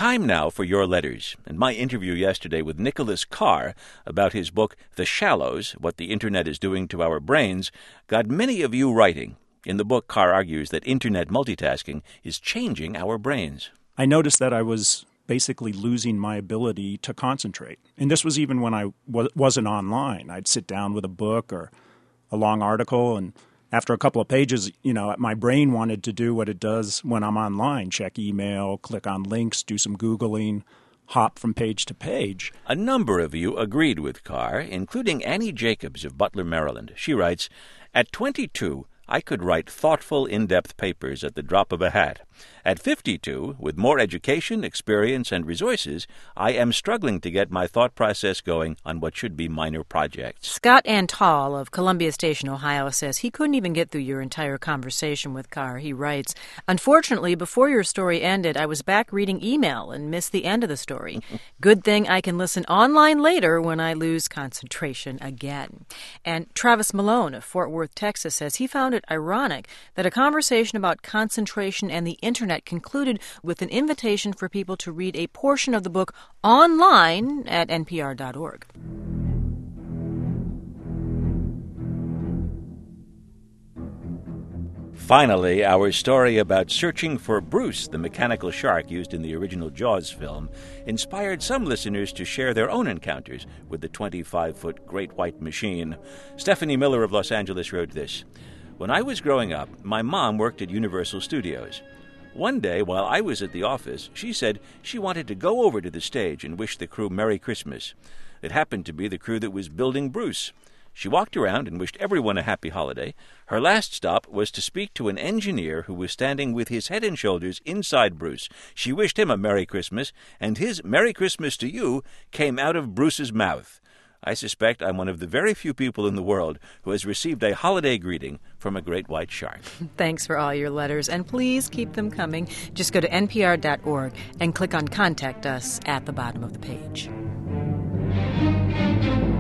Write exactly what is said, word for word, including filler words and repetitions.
Time now for your letters, and my interview yesterday with Nicholas Carr about his book, The Shallows, What the Internet is Doing to Our Brains, got many of you writing. In the book, Carr argues that Internet multitasking is changing our brains. I noticed that I was basically losing my ability to concentrate. And this was even when I w- wasn't online. I'd sit down with a book or a long article, and after a couple of pages, you know, my brain wanted to do what it does when I'm online, check email, click on links, do some Googling, hop from page to page. A number of you agreed with Carr, including Annie Jacobs of Butler, Maryland. She writes, "At twenty-two, I could write thoughtful, in-depth papers at the drop of a hat. At fifty-two, with more education, experience, and resources, I am struggling to get my thought process going on what should be minor projects." Scott Antal of Columbia Station, Ohio, says he couldn't even get through your entire conversation with Carr. He writes, "Unfortunately, before your story ended, I was back reading email and missed the end of the story. Good thing I can listen online later when I lose concentration again." And Travis Malone of Fort Worth, Texas, says he found it ironic that a conversation about concentration and the Internet concluded with an invitation for people to read a portion of the book online at N P R dot org. Finally, our story about searching for Bruce, the mechanical shark used in the original Jaws film, inspired some listeners to share their own encounters with the twenty-five-foot great white machine. Stephanie Miller of Los Angeles wrote this. "When I was growing up, my mom worked at Universal Studios. One day, while I was at the office, she said she wanted to go over to the stage and wish the crew Merry Christmas. It happened to be the crew that was building Bruce. She walked around and wished everyone a happy holiday. Her last stop was to speak to an engineer who was standing with his head and shoulders inside Bruce. She wished him a Merry Christmas, and his Merry Christmas to you came out of Bruce's mouth. I suspect I'm one of the very few people in the world who has received a holiday greeting from a great white shark." Thanks for all your letters, and please keep them coming. Just go to N P R dot org and click on Contact Us at the bottom of the page.